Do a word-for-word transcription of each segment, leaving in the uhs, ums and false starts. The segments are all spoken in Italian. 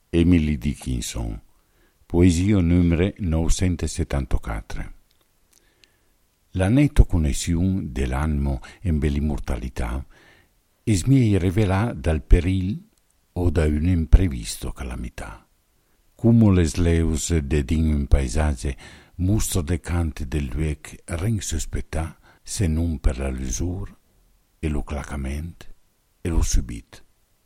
Emily Dickinson, poesia numero novecentosettantaquattro. La netta connessione dell'animo e dell'immortalità es mi rivela dal peril o da un imprevisto calamità. Come les leus de din un paesaggio mostra de canti del luec ren sospetà se non per la lusura e lo clacament e lo subit.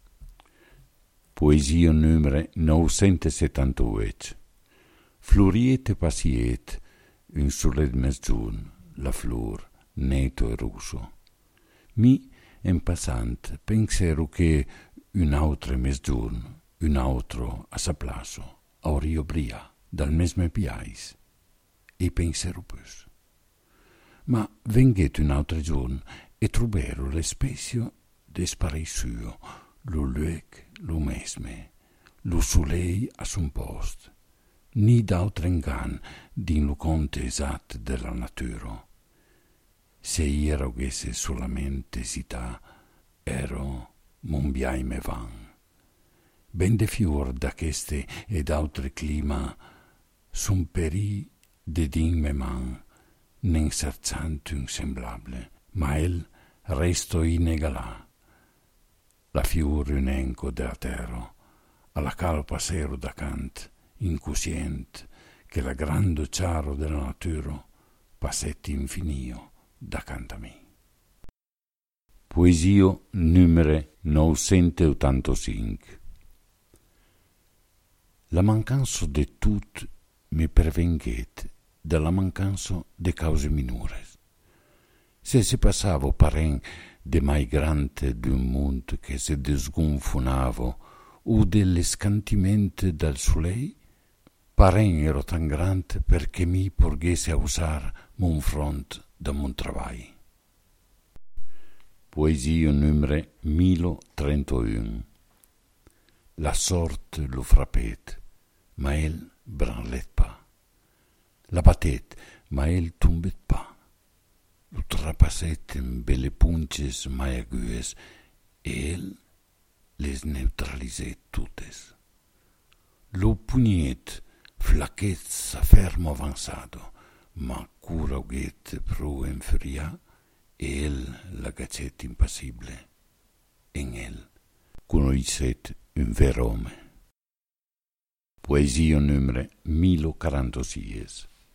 Poesia numero novecentosettantotto. Floriet e passiet un solet mezzogiorno, la flor, neto e russo. Mi, in passant, pensero che un altro mezzogiorno, un altro a sa plasso, aurio bria, dal mesme piais, e pensero pus. Ma venghet un altro giorno e trubero l'espezio despareissuo, lo luec, lo mesme, lo solei a son post, ni d'altro ingan din lo conte esat della natura. Se io avesse solamente esità, ero mon biai me van. Ben de fior d'aqueste ed altri clima, son peri de din me man, nen serzant un semblable, ma el resto inegalà. La fior un enco della terra, alla calpa sero da cant, incoscient, che la grande ciaro della natura passetti infinio da canta me. Poesia numero novecentottantacinque. La mancanza de tut mi pervenghet dalla mancanza de cause minores. Se si passavo paren de mai grande d'un mondo che se desgonfonavo o dell'escantimento dal solei, paren ero tan grande perché mi porghesse a usar mon front da mon travai. Poesia numero mille trentuno. La sorte lo frappet, ma el branlet pas. La batet, ma el tombet pas. Lo trapasset en belle punches mai agues, e el les neutraliset tutes. Lo pugnet, flaquet fermo avanzado, ma cura uguet pro enfuria, e el l'agacet impassible. En el conoisset un ver home. Poesia numero mille quarantasei.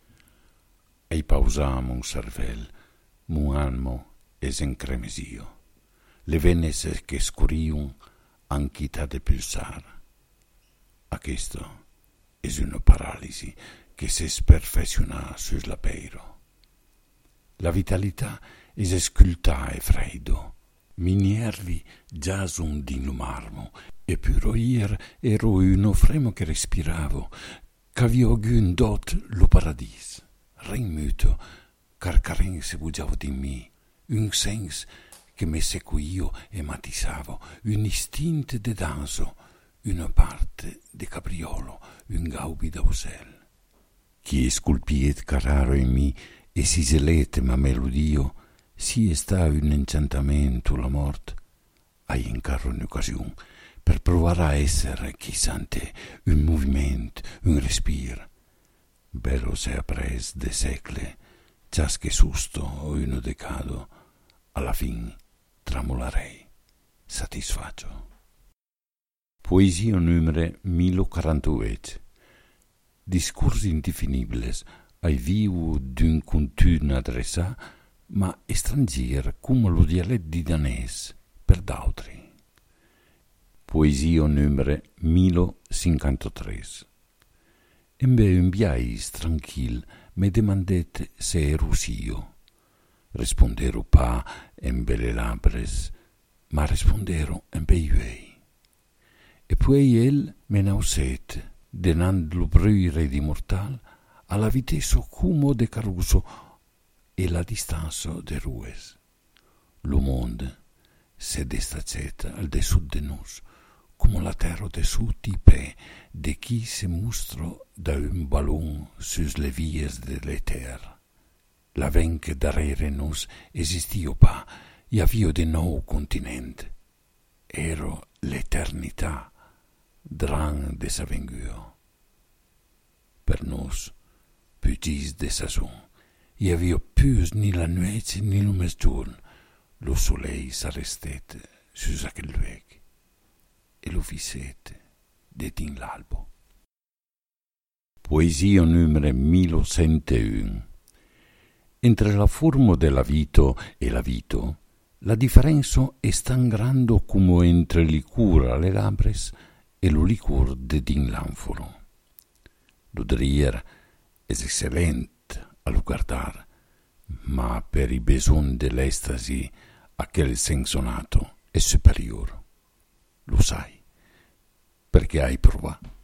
Ei pausa mon cervel, mon animo es encremesio. Le venes che scuriun han quità de pulsar. Aquesto es una paralisi che se perfecciona sus la peiro. La vitalità es escultà e freddo. Mi nervi già son din lo marmo, e puro ier ero uno fremo che respiravo, c'avio gun dot lo paradis. Ren muto, car caren se bugiavo di mi, un sens che me secuio e matissavo, un istinto de danzo, una parte de capriolo, un gaubi d'ausel. Chi sculpiet cararo in mi, e si selete ma melodio, si sta un incantamento la morte, hai incarro un'occasione per provare a essere chissante un movimento, un respiro. Bello se appres de secle, ciasche susto o uno decado, alla fin tramolarei, satisfaccio. Poesia numero mille quarantotto. Discorsi indefinibles ai viu d'un contuno adressà, ma estrangier come lo dialetto di danès per d'autri. Poesia numero mille cinquantatré. Embe un biais tranquil me demandet se ero io. Respondero pa en belle labres, ma respondero en beiuei. E poi el me nauset, denand lo bruire di mortal, alla viteso cumo de caruso e la distanza de rues. Lo monde se destacet al de sud de nus, come la terra de su tipe de chi se mostro da un ballon sus le vies de l'eter. La ven che darrere nus esistio pa, e avio de nou continent. Ero l'eternità, drang de s'avenguo. Per nos, petits de saison, hi havia plus ni la nuit ni lo mesgiorn. Lo soleil s'arrestette sus aquel luoc e lo visette de din l'albo. Poesia numero millocenteuno. Entre la forma della vito e la vito, la differenza è tan grande come entre licur alle labbres e lo licur de din l'anforo. L'odrier è eccellente a lo guardar, ma per i beson dell'estasi aquel sensonato è superiore. Lo sai, perché hai provato.